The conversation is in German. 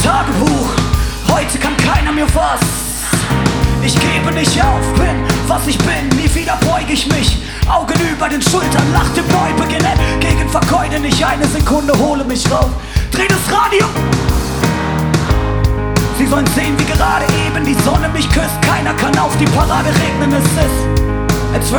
Tagebuch, heute kann keiner mir was. Ich gebe nicht auf, bin, was ich bin, nie wieder beuge ich mich. Augen über den Schultern, lacht im Neubeginn gegen Vergeude nicht eine Sekunde, hole mich rauf. Dreh das Radio! Sie sollen sehen, wie gerade eben die Sonne mich küsst. Keiner kann auf die Parade regnen, es ist